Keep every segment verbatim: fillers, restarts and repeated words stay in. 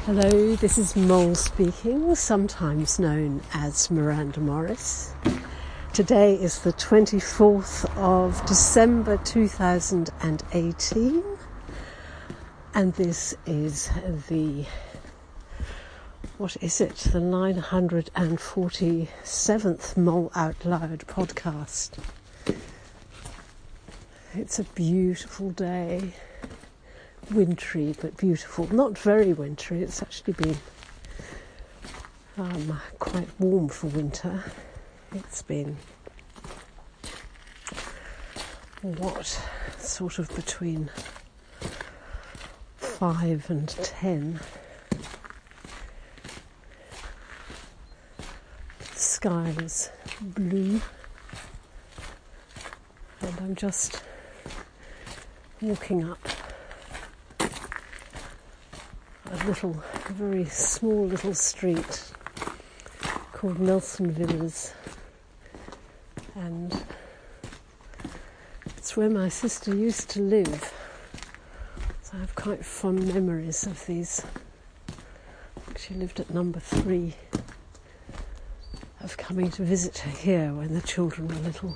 Hello, this is Mole speaking, sometimes known as Miranda Morris. Today is the twenty-fourth of December two thousand eighteen, and this is the, what is it, the nine hundred forty-seventh Mole Out Loud podcast. It's a beautiful day. Wintry but beautiful, not very wintry. It's actually been um, quite warm for winter. It's been what sort of between five and ten. The sky is blue, and I'm just walking up a little, a very small little street called Nelson Villas, and it's where my sister used to live, so I have quite fond memories of these. She lived at number three, of coming to visit her here when the children were little.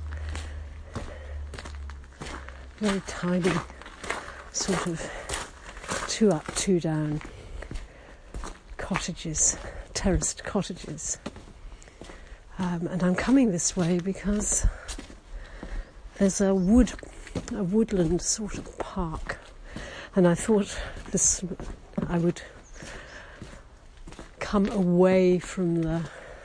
Very tiny, sort of two up, two down cottages, terraced cottages. Um, and I'm coming this way because there's a wood, a woodland sort of park, and I thought this I would come away from the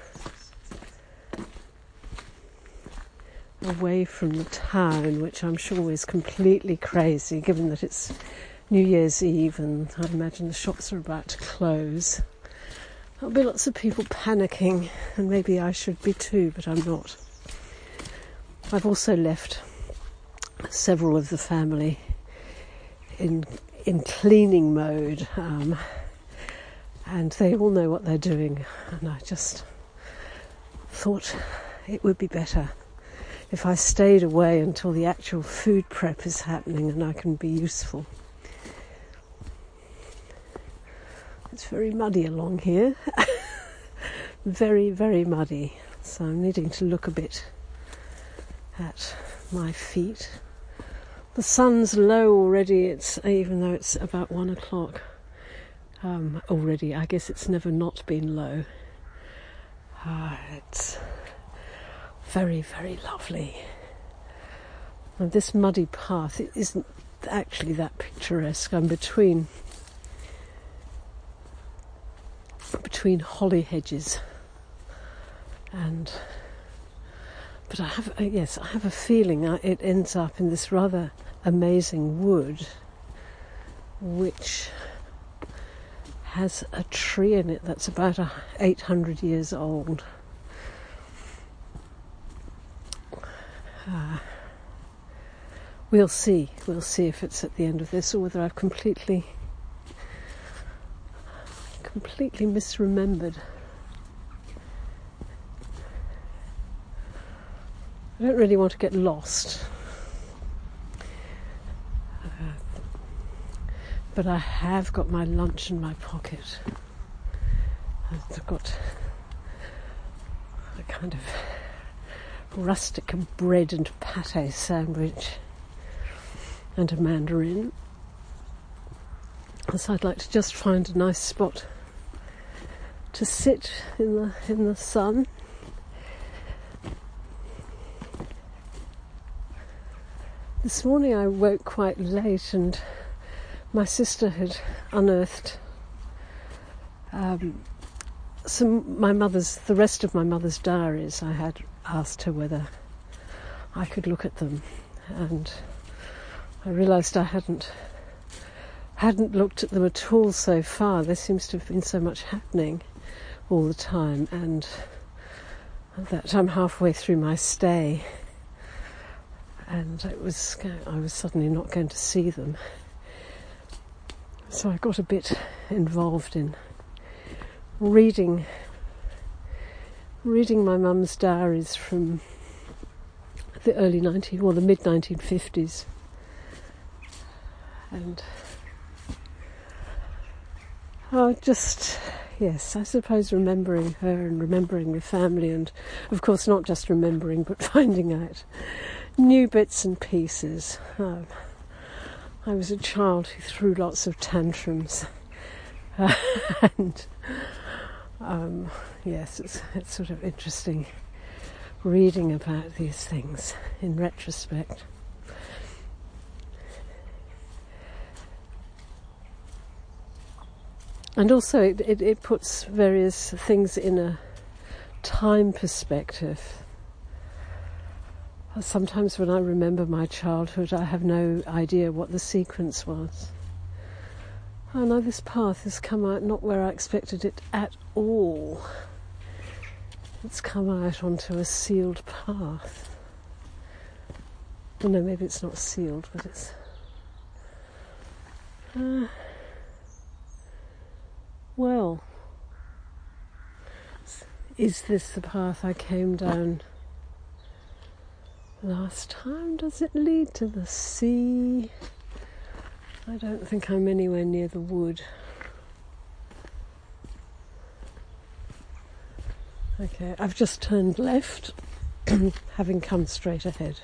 away from the town, which I'm sure is completely crazy, given that it's New Year's Eve and I imagine the shops are about to close. There'll be lots of people panicking, and maybe I should be too, but I'm not. I've also left several of the family in in cleaning mode, um, and they all know what they're doing, and I just thought it would be better if I stayed away until the actual food prep is happening and I can be useful. It's very muddy along here, very, very muddy, so I'm needing to look a bit at my feet. The sun's low already, it's even though it's about one o'clock um, already. I guess it's never not been low. Uh, it's very, very lovely. And this muddy path, it isn't actually that picturesque. I'm between between holly hedges, and but I have uh, yes I have a feeling uh, it ends up in this rather amazing wood which has a tree in it that's about uh, eight hundred years old. Uh, we'll see we'll see if it's at the end of this or whether I've completely completely misremembered. I don't really want to get lost, uh, but I have got my lunch in my pocket. I've got a kind of rustic bread and pate sandwich and a mandarin, so I'd like to just find a nice spot to sit in the in the sun. This morning I woke quite late, and my sister had unearthed um, some my mother's the rest of my mother's diaries. I had asked her whether I could look at them, and I realised I hadn't hadn't looked at them at all so far. There seems to have been so much happening all the time, and that I'm halfway through my stay, and it was I was suddenly not going to see them. So I got a bit involved in reading reading my mum's diaries from the early nineteen or the mid nineteen fifties, and Oh, just, yes, I suppose remembering her and remembering my family, and of course not just remembering but finding out new bits and pieces. Um, I was a child who threw lots of tantrums, uh, and um, yes, it's, it's sort of interesting reading about these things in retrospect. And also it, it, it puts various things in a time perspective. Sometimes when I remember my childhood, I have no idea what the sequence was. Oh no, this path has come out not where I expected it at all. It's come out onto a sealed path. Well, no, maybe it's not sealed, but it's... Uh, well, is this the path I came down last time? Does it lead to the sea? I don't think I'm anywhere near the wood. Okay, I've just turned left, having come straight ahead.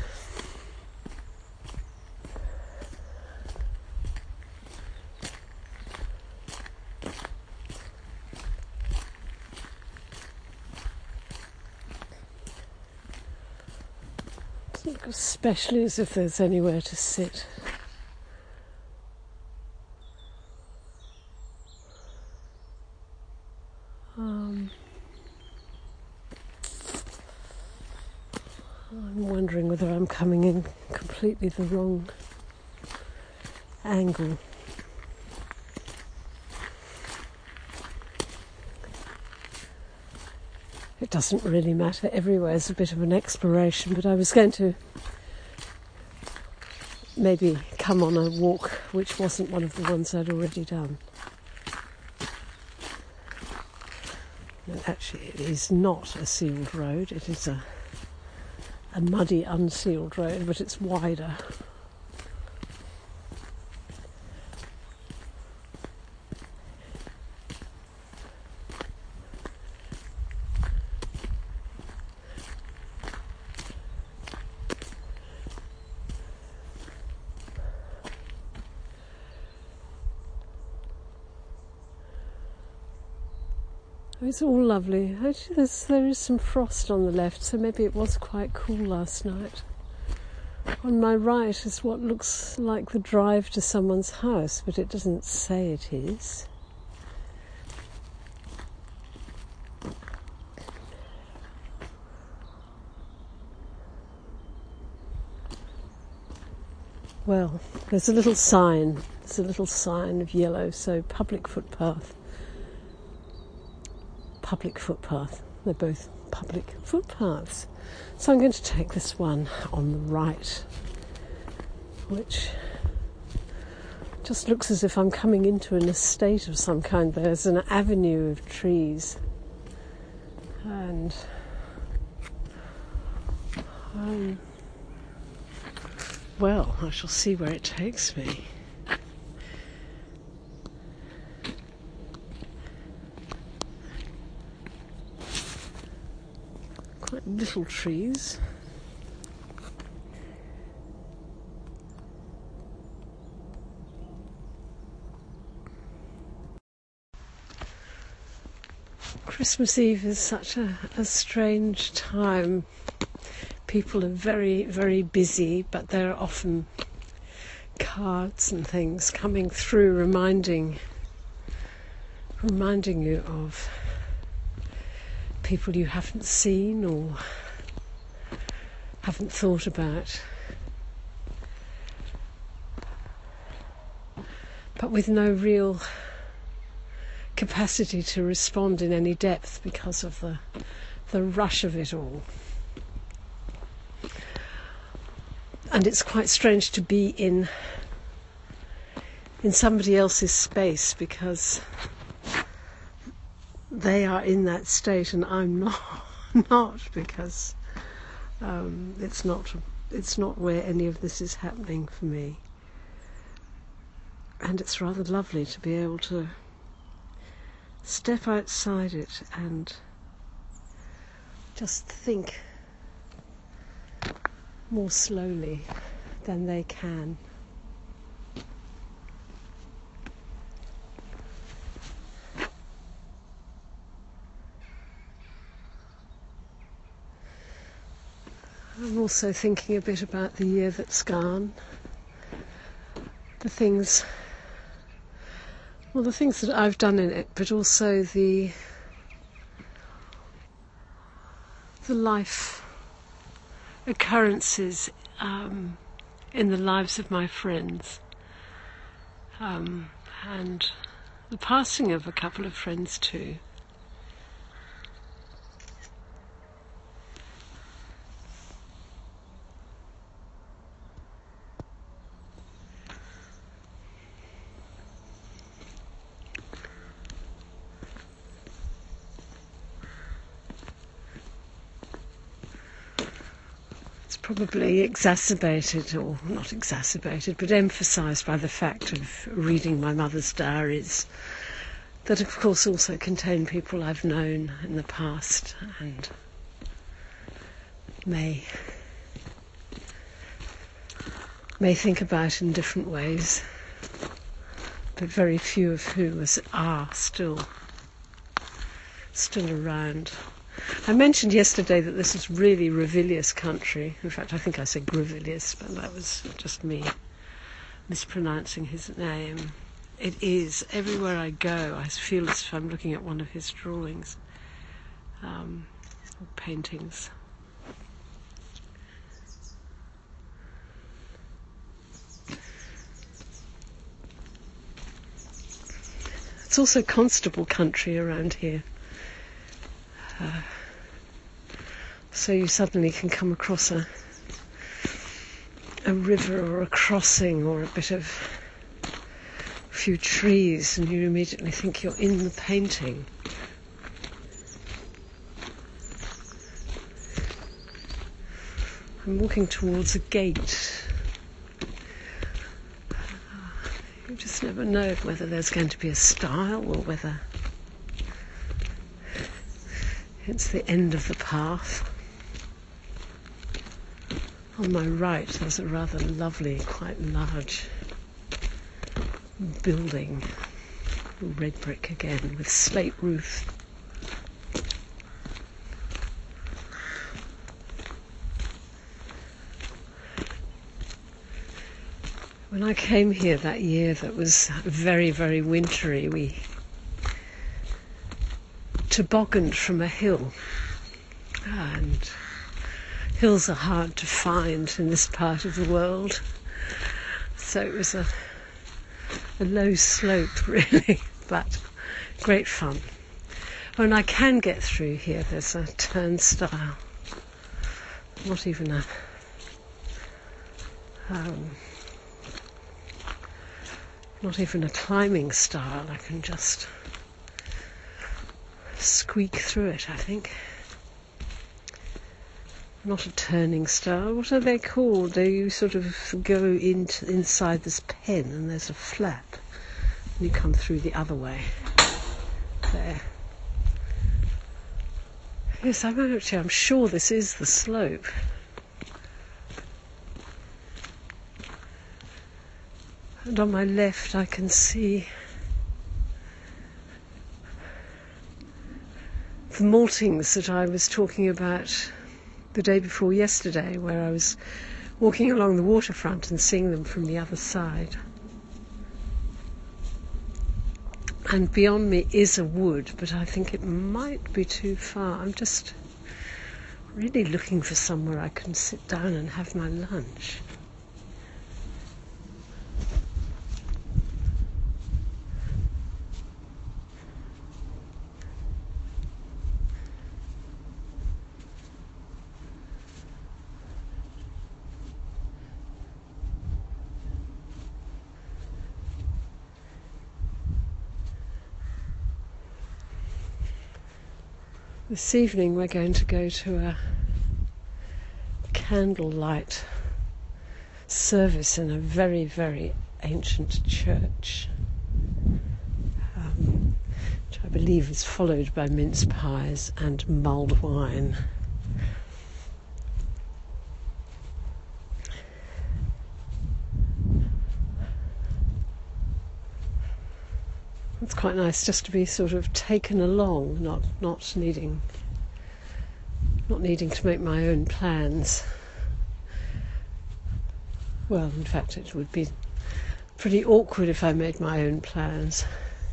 Doesn't look especially as if there's anywhere to sit. Um, I'm wondering whether I'm coming in completely the wrong angle. It doesn't really matter. Everywhere is a bit of an exploration, but I was going to maybe come on a walk which wasn't one of the ones I'd already done. Actually, it is not a sealed road. It is a a muddy, unsealed road, but it's wider. It's all lovely. Actually, there's, there is some frost on the left, so maybe it was quite cool last night. On my right is what looks like the drive to someone's house, but it doesn't say it is. Well, there's a little sign. There's a little sign of yellow, so public footpath. Public footpath. They're both public footpaths. So I'm going to take this one on the right, which just looks as if I'm coming into an estate of some kind. There's an avenue of trees, and um, well, I shall see where it takes me. Quite little trees. Christmas Eve is such a, a strange time. People are very, very busy, but there are often cards and things coming through reminding reminding you of people you haven't seen or haven't thought about, but with no real capacity to respond in any depth because of the the rush of it all. And it's quite strange to be in in somebody else's space because they are in that state and I'm not, not because um, it's not it's not where any of this is happening for me. And it's rather lovely to be able to step outside it and just think more slowly than they can. I'm also thinking a bit about the year that's gone, the things, well, the things that I've done in it, but also the the life occurrences um, in the lives of my friends, um, and the passing of a couple of friends too. Probably exacerbated, or not exacerbated, but emphasised by the fact of reading my mother's diaries, that of course also contain people I've known in the past and may may think about in different ways, but very few of whom are still still around. I mentioned yesterday that this is really Revilius country. In fact, I think I said Grevilius, but that was just me mispronouncing his name. It is. Everywhere I go, I feel as if I'm looking at one of his drawings, um, or paintings. It's also constable country around here. Uh, so you suddenly can come across a a river or a crossing or a bit of a few trees, and you immediately think you're in the painting. I'm walking towards a gate. You just never know whether there's going to be a stile or whether it's the end of the path. On my right there's a rather lovely, quite large building, red brick again, with slate roof. When I came here that year that was very, very wintry, we tobogganed from a hill, and hills are hard to find in this part of the world, so it was a, a low slope really, but great fun. When I can get through here, there's a turnstile, not even a um, not even a climbing stile. I can just squeak through it, I think. Not a turning stile. What are they called? They you sort of go into inside this pen and there's a flap and you come through the other way. There. Yes, I'm actually I'm sure this is the slope. And on my left I can see the maltings that I was talking about the day before yesterday, where I was walking along the waterfront and seeing them from the other side. And beyond me is a wood, but I think it might be too far. I'm just really looking for somewhere I can sit down and have my lunch. This evening we're going to go to a candlelight service in a very, very ancient church, um, which I believe is followed by mince pies and mulled wine. It's quite nice just to be sort of taken along, not not needing not needing to make my own plans. Well, in fact, it would be pretty awkward if I made my own plans.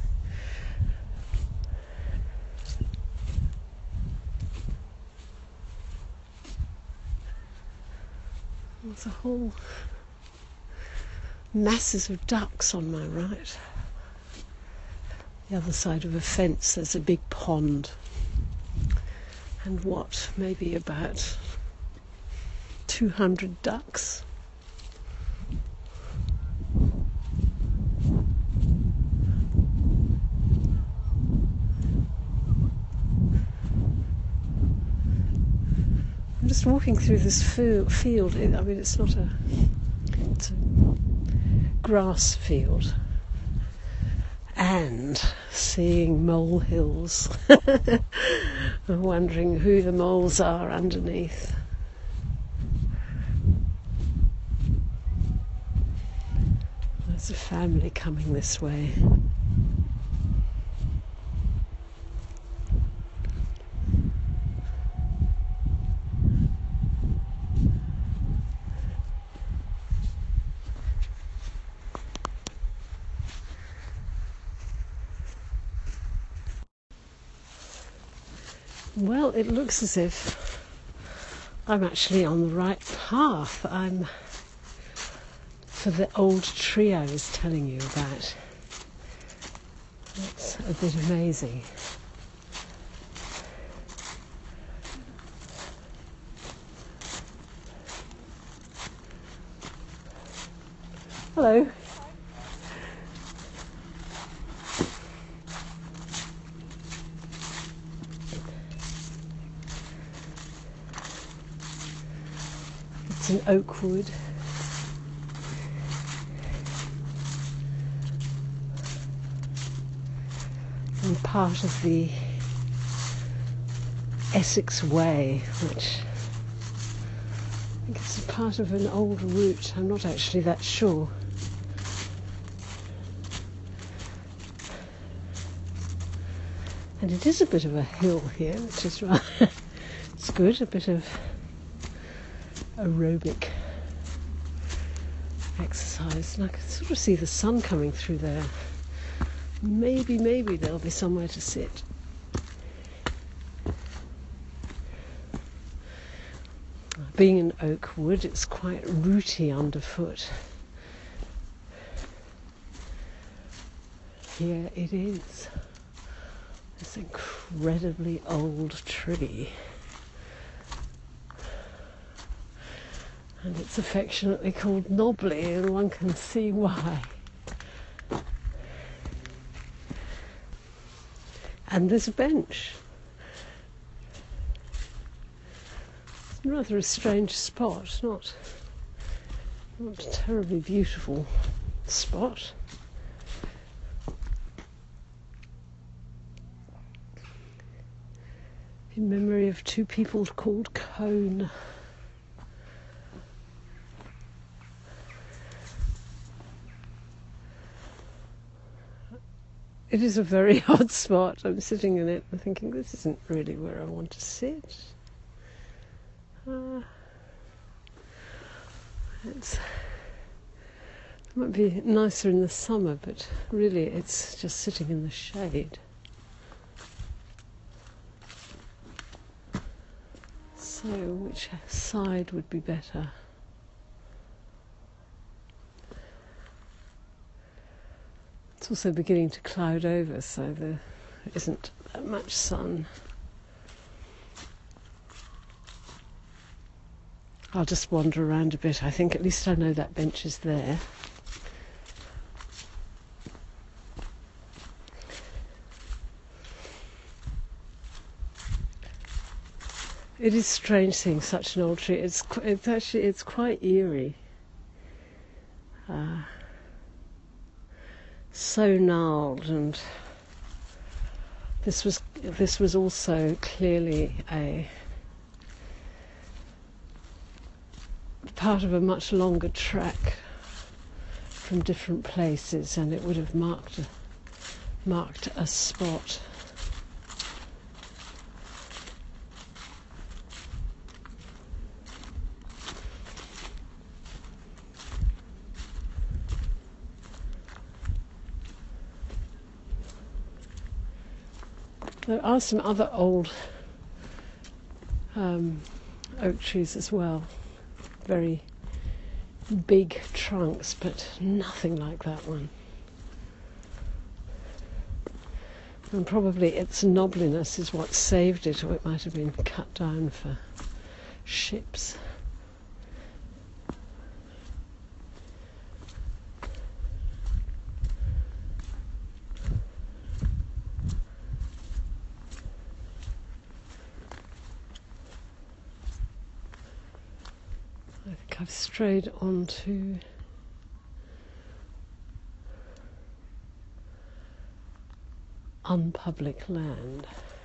There's a whole masses of ducks on my right. The other side of a fence there's a big pond, and what, maybe about two hundred ducks. I'm just walking through this field. I mean, it's not a, it's a grass field. And seeing molehills, wondering who the moles are underneath. There's a family coming this way. Well, it looks as if I'm actually on the right path. I'm for the old tree I was telling you about. That's a bit amazing. Hello. It's an oak wood. And part of the Essex Way, which I think it's a part of an old route. I'm not actually that sure. And it is a bit of a hill here, which is right. It's good, a bit of aerobic exercise. And I can sort of see the sun coming through there. Maybe, maybe there'll be somewhere to sit. Being an oak wood, it's quite rooty underfoot. Here it is. This incredibly old tree. And it's affectionately called Knobbly, and one can see why. And there's a bench. It's rather a strange spot, not, not a terribly beautiful spot. In memory of two people called Cone. It is a very odd spot. I'm sitting in it and thinking, this isn't really where I want to sit. Uh, it's, it might be nicer in the summer, but really it's just sitting in the shade. So, which side would be better? It's also beginning to cloud over, so there isn't that much sun. I'll just wander around a bit. I think at least I know that bench is there. It is strange seeing such an old tree. It's it's actually it's quite eerie. Uh, so gnarled, and This was this was also clearly a part of a much longer track from different places, and it would have marked a, marked a spot. There are some other old um, oak trees as well, very big trunks, but nothing like that one. And probably its knobbliness is what saved it, or it might have been cut down for ships. I think I've strayed onto unpublic land.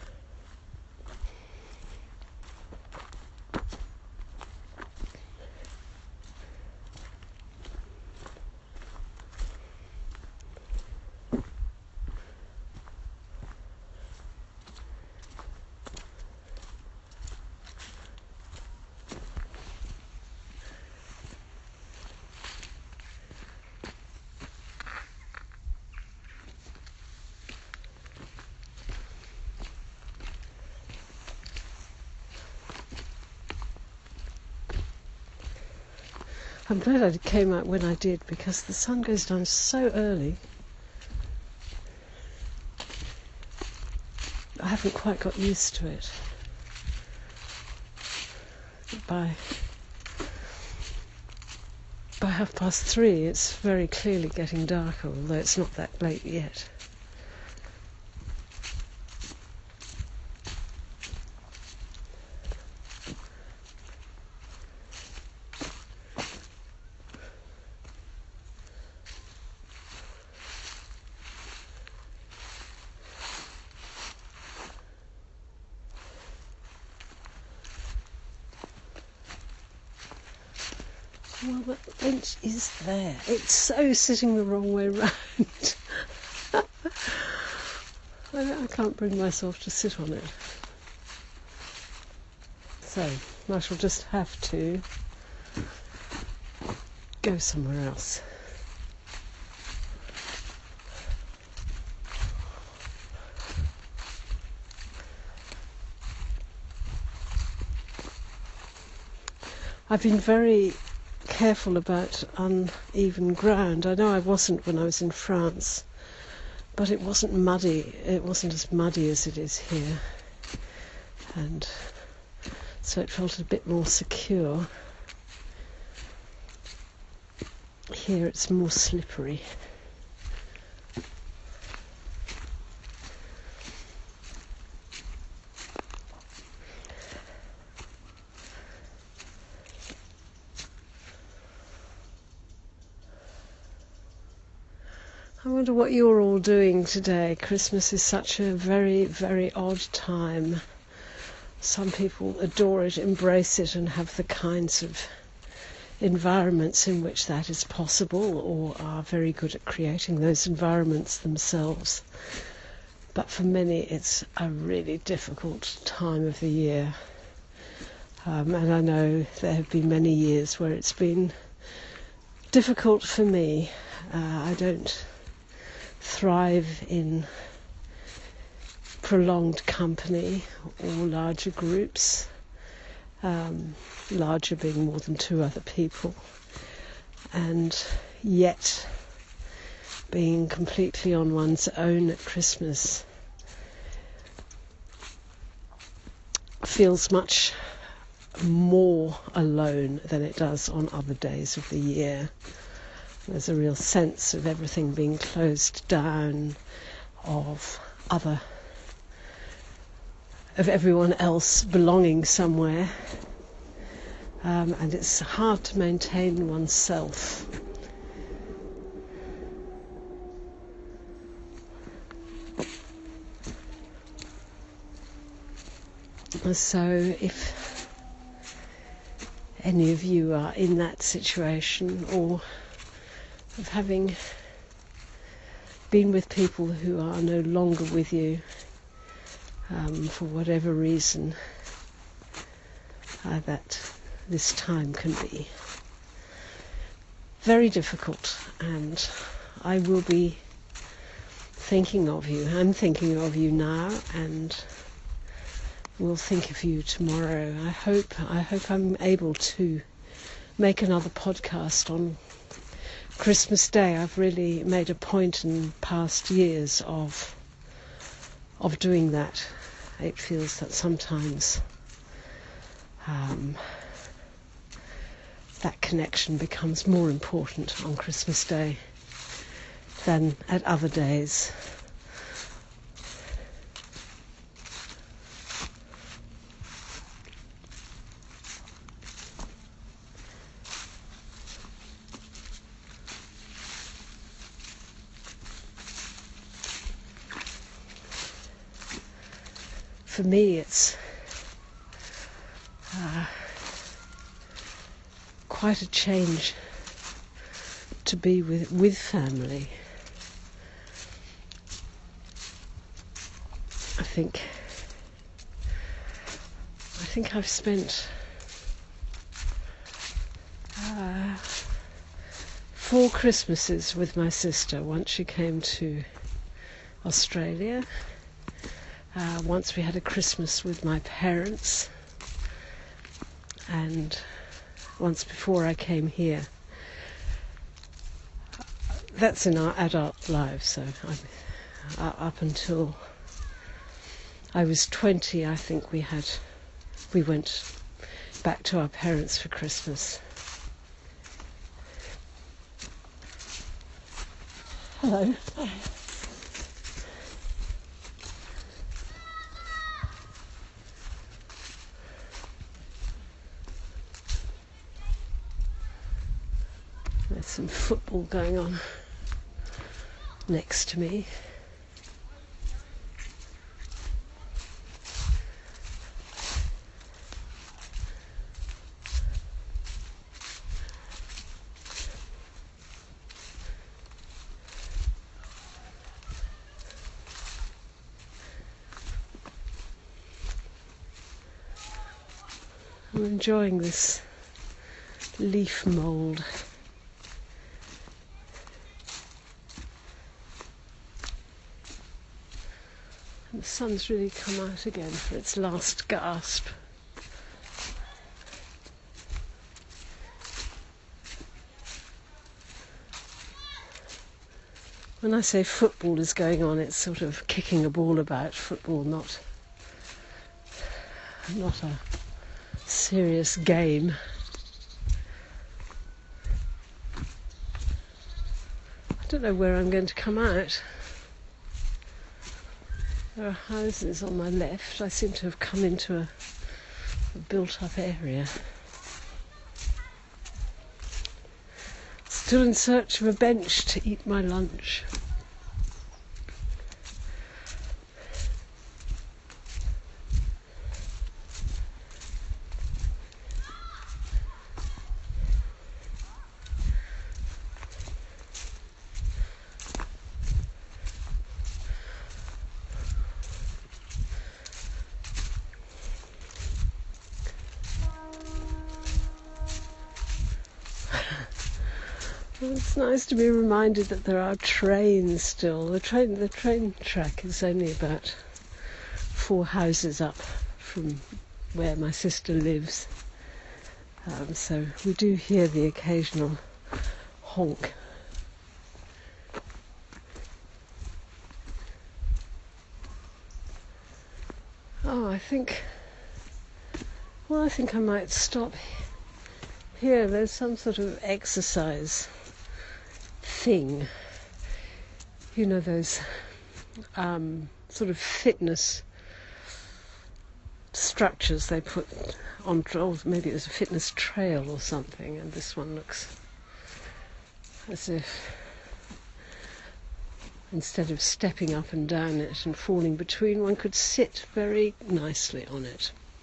I'm glad I came out when I did, because the sun goes down so early. I haven't quite got used to it. By by half past three, it's very clearly getting darker, although it's not that late yet. Well, the bench is there. It's so sitting the wrong way round. I, I can't bring myself to sit on it. So I shall just have to go somewhere else. I've been very careful about uneven ground. I know I wasn't when I was in France, but it wasn't muddy. It wasn't as muddy as it is here, and so it felt a bit more secure. Here it's more slippery. I wonder what you're all doing today. Christmas is such a very, very odd time. Some people adore it, embrace it, and have the kinds of environments in which that is possible, or are very good at creating those environments themselves. But for many, it's a really difficult time of the year. Um, and I know there have been many years where it's been difficult for me. Uh, I don't thrive in prolonged company or larger groups, um, larger being more than two other people, and yet being completely on one's own at Christmas feels much more alone than it does on other days of the year. There's a real sense of everything being closed down, of other, of everyone else belonging somewhere, um, and it's hard to maintain oneself. So if any of you are in that situation, or of having been with people who are no longer with you um, for whatever reason, uh, that this time can be very difficult, and I will be thinking of you. I'm thinking of you now, and will think of you tomorrow. I hope I hope I'm able to make another podcast on Christmas Day. I've really made a point in past years of of doing that. It feels that sometimes um, that connection becomes more important on Christmas Day than at other days. For me, it's uh, quite a change to be with with family. I think I think I've spent uh, four Christmases with my sister. Once she came to Australia. Uh, once we had a Christmas with my parents, and once before I came here. That's in our adult lives, so I'm, uh, up until I was twenty, I think we had, we went back to our parents for Christmas. Hello. There's some football going on next to me. I'm enjoying this leaf mould. The sun's really come out again for its last gasp. When I say football is going on, it's sort of kicking a ball about. Football, not not a serious game. I don't know where I'm going to come out. There are houses on my left. I seem to have come into a, a built-up area. Still in search of a bench to eat my lunch. It's nice to be reminded that there are trains still. The train, the train track is only about four houses up from where my sister lives. Um, so we do hear the occasional honk. Oh, I think, well, I think I might stop here. There's some sort of exercise thing, you know, those um, sort of fitness structures they put on, or maybe it was a fitness trail or something, and this one looks as if instead of stepping up and down it and falling between, one could sit very nicely on it.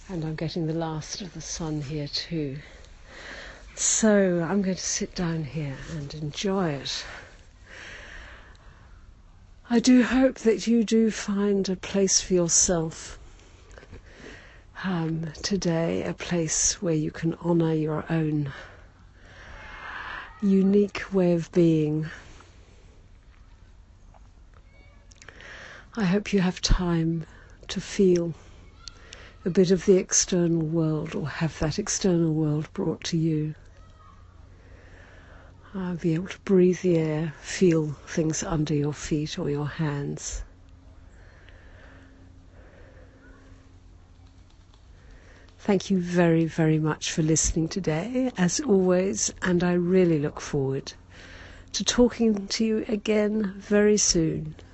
And I'm getting the last of the sun here too. So I'm going to sit down here and enjoy it. I do hope that you do find a place for yourself um, today, a place where you can honour your own unique way of being. I hope you have time to feel a bit of the external world, or have that external world brought to you. Uh, be able to breathe the air, feel things under your feet or your hands. Thank you very, very much for listening today, as always, and I really look forward to talking to you again very soon.